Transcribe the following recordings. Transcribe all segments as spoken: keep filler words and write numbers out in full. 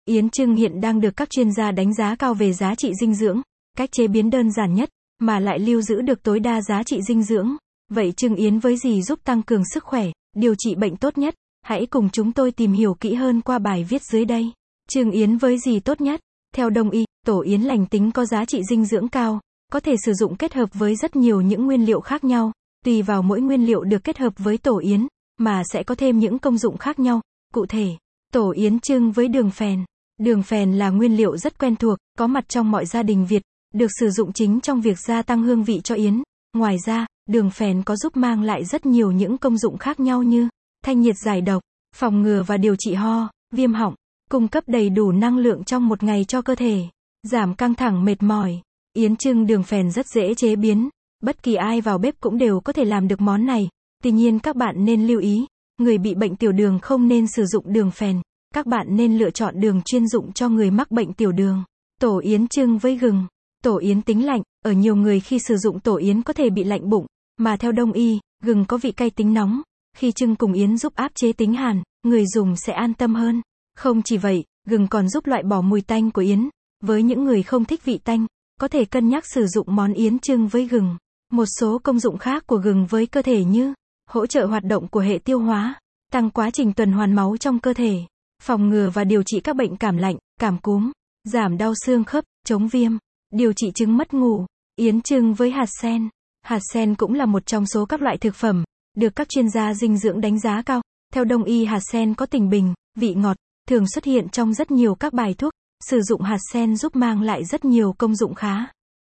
Yến Trưng hiện đang được các chuyên gia đánh giá cao về giá trị dinh dưỡng, cách chế biến đơn giản nhất, mà lại lưu giữ được tối đa giá trị dinh dưỡng. Vậy Trưng Yến với gì giúp tăng cường sức khỏe, điều trị bệnh tốt nhất? Hãy cùng chúng tôi tìm hiểu kỹ hơn qua bài viết dưới đây. Trưng Yến với gì tốt nhất? Theo Đông y, tổ yến lành tính có giá trị dinh dưỡng cao, có thể sử dụng kết hợp với rất nhiều những nguyên liệu khác nhau, tùy vào mỗi nguyên liệu được kết hợp với tổ yến, mà sẽ có thêm những công dụng khác nhau. Cụ thể, tổ yến trưng với đường phèn. Đường phèn là nguyên liệu rất quen thuộc, có mặt trong mọi gia đình Việt, được sử dụng chính trong việc gia tăng hương vị cho yến. Ngoài ra, đường phèn có giúp mang lại rất nhiều những công dụng khác nhau như thanh nhiệt giải độc, phòng ngừa và điều trị ho, viêm họng, cung cấp đầy đủ năng lượng trong một ngày cho cơ thể, giảm căng thẳng mệt mỏi. Yến trưng đường phèn rất dễ chế biến, bất kỳ ai vào bếp cũng đều có thể làm được món này. Tuy nhiên các bạn nên lưu ý, người bị bệnh tiểu đường không nên sử dụng đường phèn, các bạn nên lựa chọn đường chuyên dụng cho người mắc bệnh tiểu đường. Tổ yến trưng với gừng. Tổ yến tính lạnh, ở nhiều người khi sử dụng tổ yến có thể bị lạnh bụng, mà theo Đông y, gừng có vị cay tính nóng, khi trưng cùng yến giúp áp chế tính hàn, người dùng sẽ an tâm hơn. Không chỉ vậy, gừng còn giúp loại bỏ mùi tanh của yến. Với những người không thích vị tanh, có thể cân nhắc sử dụng món yến trưng với gừng. Một số công dụng khác của gừng với cơ thể như hỗ trợ hoạt động của hệ tiêu hóa, tăng quá trình tuần hoàn máu trong cơ thể, phòng ngừa và điều trị các bệnh cảm lạnh, cảm cúm, giảm đau xương khớp, chống viêm, điều trị chứng mất ngủ. Yến trưng với hạt sen. Hạt sen cũng là một trong số các loại thực phẩm được các chuyên gia dinh dưỡng đánh giá cao. Theo Đông y, hạt sen có tình bình, vị ngọt, thường xuất hiện trong rất nhiều các bài thuốc. Sử dụng hạt sen giúp mang lại rất nhiều công dụng khá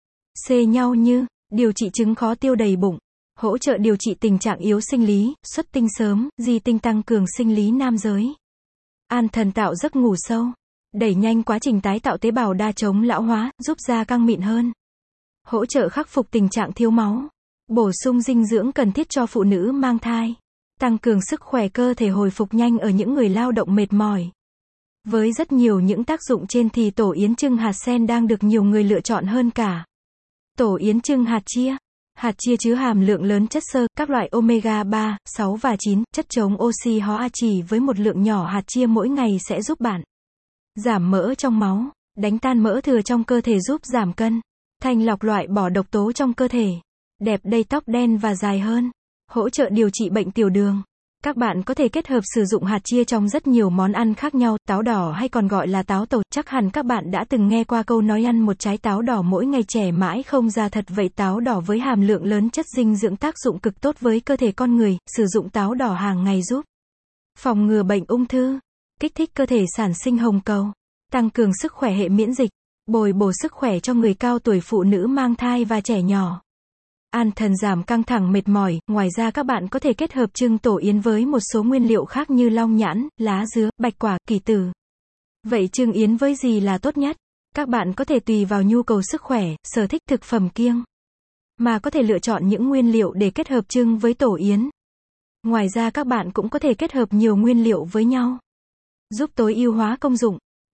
xê nhau như điều trị chứng khó tiêu đầy bụng, hỗ trợ điều trị tình trạng yếu sinh lý, xuất tinh sớm, di tinh, tăng cường sinh lý nam giới, an thần, tạo giấc ngủ sâu, đẩy nhanh quá trình tái tạo tế bào đa, chống lão hóa, giúp da căng mịn hơn, hỗ trợ khắc phục tình trạng thiếu máu, bổ sung dinh dưỡng cần thiết cho phụ nữ mang thai, tăng cường sức khỏe cơ thể, hồi phục nhanh ở những người lao động mệt mỏi. Với rất nhiều những tác dụng trên thì tổ yến trưng hạt sen đang được nhiều người lựa chọn hơn cả. Tổ yến trưng hạt chia. Hạt chia chứa hàm lượng lớn chất xơ, các loại omega ba, sáu và chín, chất chống oxy hóa. Chỉ với một lượng nhỏ hạt chia mỗi ngày sẽ giúp bạn giảm mỡ trong máu, đánh tan mỡ thừa trong cơ thể, giúp giảm cân, thanh lọc loại bỏ độc tố trong cơ thể, đẹp đầy tóc đen và dài hơn, hỗ trợ điều trị bệnh tiểu đường. Các bạn có thể kết hợp sử dụng hạt chia trong rất nhiều món ăn khác nhau. Táo đỏ hay còn gọi là táo tàu, chắc hẳn các bạn đã từng nghe qua câu nói ăn một trái táo đỏ mỗi ngày trẻ mãi không già. Thật vậy, táo đỏ với hàm lượng lớn chất dinh dưỡng tác dụng cực tốt với cơ thể con người. Sử dụng táo đỏ hàng ngày giúp phòng ngừa bệnh ung thư, kích thích cơ thể sản sinh hồng cầu, tăng cường sức khỏe hệ miễn dịch, bồi bổ sức khỏe cho người cao tuổi, phụ nữ mang thai và trẻ nhỏ, an thần, giảm căng thẳng mệt mỏi. Ngoài ra các bạn có thể kết hợp trưng tổ yến với một số nguyên liệu khác như long nhãn, lá dứa, bạch quả, kỳ tử. Vậy trưng yến với gì là tốt nhất? Các bạn có thể tùy vào nhu cầu sức khỏe, sở thích thực phẩm kiêng, mà có thể lựa chọn những nguyên liệu để kết hợp trưng với tổ yến. Ngoài ra các bạn cũng có thể kết hợp nhiều nguyên liệu với nhau, giúp tối ưu hóa công dụng.